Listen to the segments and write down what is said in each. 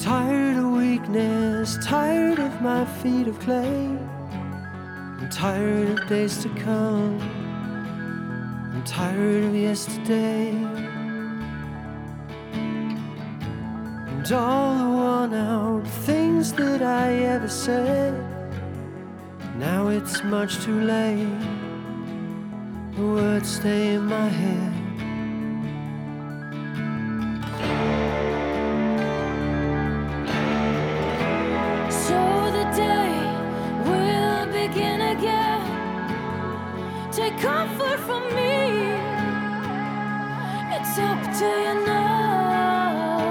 tired of weakness, tired of my feet of clay. I'm tired of days to come, I'm tired of yesterday. And all the worn out things that I ever said, now it's much too late. The words stay in my head. So the day will begin again. Take comfort from me. It's up to you now.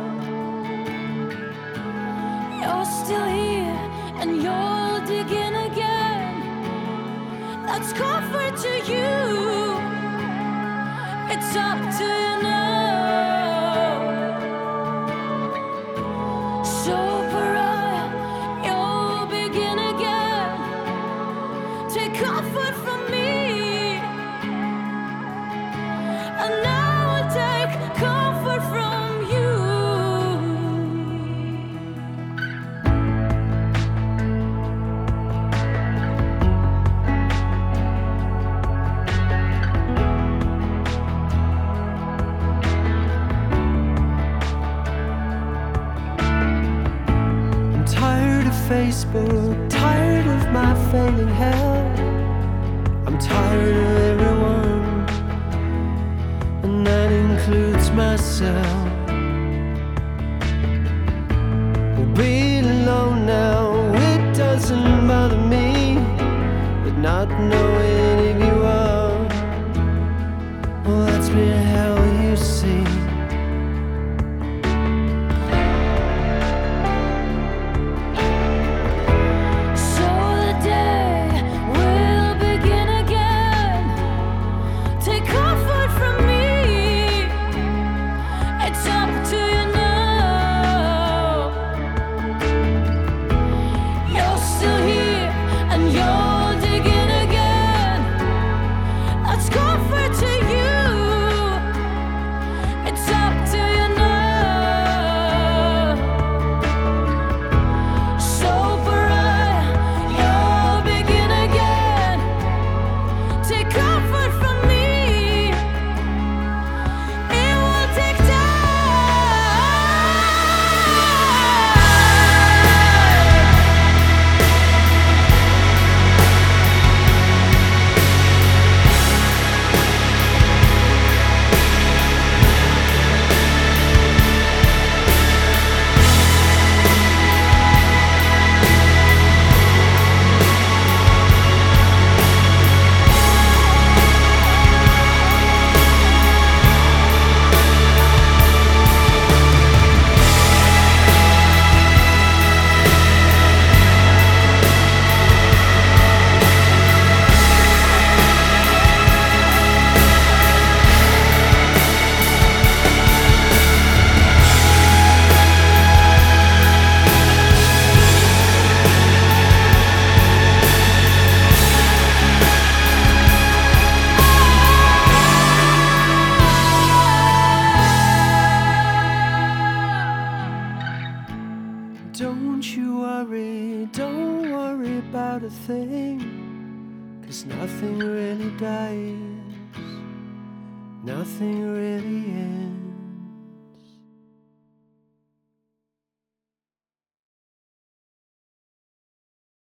You're still here and you'll dig in again. That's comfort to you. It's up to you now. So pariah, you'll begin again. Take comfort from me, and I will take comfort from you. Tired of Facebook, tired of my failing health. I'm tired of everyone, and that includes myself. Being alone now, it doesn't bother me, but not knowing if you are, well, that's been hell, you see. Don't worry about a thing, 'cause nothing really dies, nothing really ends.